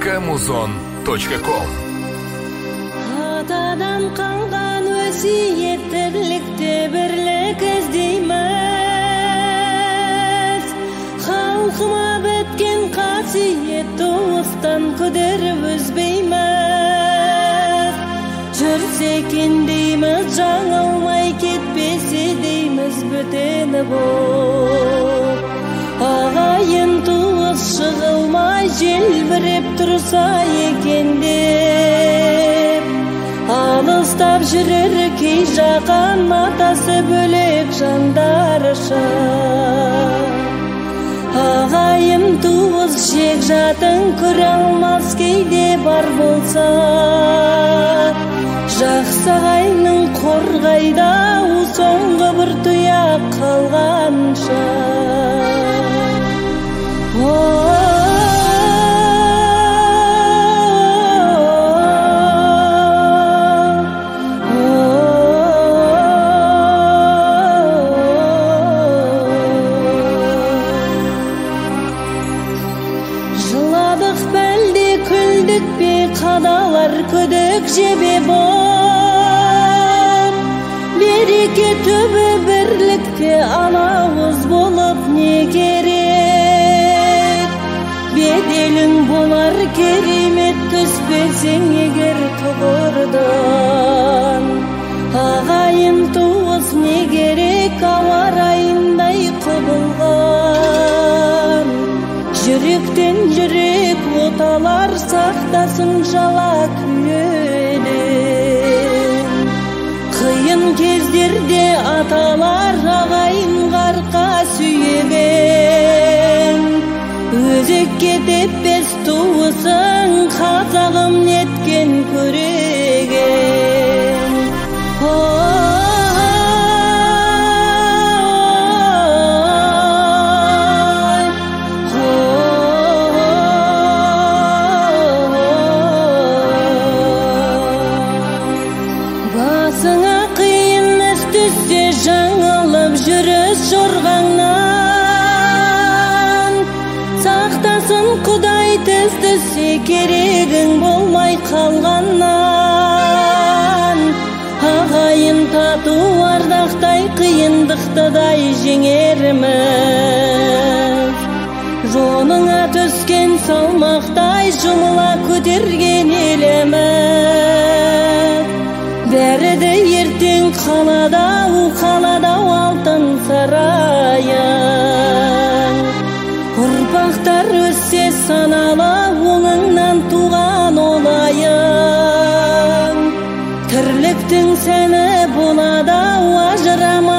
www.muzon.com. Атадан қалған өсиет тірлікте бірлік іздейміз. Халқыма біткен қасиет туыстан күдіріп үзбейміз. Жүрсе екен дейміз, жаңылмай кетпесе дейміз, бөтені боп. Ағайын туыс жығылмай желбіреп тұрса екен деп. Алыстап жүрер кей жақан матасы бөлек жандарша. Ағайын туыс жек жатын көре алмас кейде бар болса. Жақсы ағайынның қорғайда соңғы бір тұяқ қалғанша. Жыладық бәлде күлдік пе, қадалар күдік жебе боп. Береке түбі бірлікте алауыз болып не керек? Беделің болар керемет түспесең егер тұғырдан. Ағайын туыс не керек ауа райындай құбылған. Жүректен жүрек оталар сақтасын жала күйеден. Қиын кездерде аталар ағайын қарқа сүйеген. Өзекке теппес туысын қазағым неткен көреген. Басыңа қиын іс түссе жаңылып жүріс жорғаңнан. Сақтасын Құдай тіз түссе керегің болмай қалғаннан. Ағайын тату ардақтай қиындықтыдай жеңерміз. Жоныңа түскен салмақтай жұмыла көтерген еліміз. Бәріді ертең қаладау алтын сарайын. Ұрпақтар өссе саналы оңыңнан туған олайын. Тірліктің сәні болады ажырама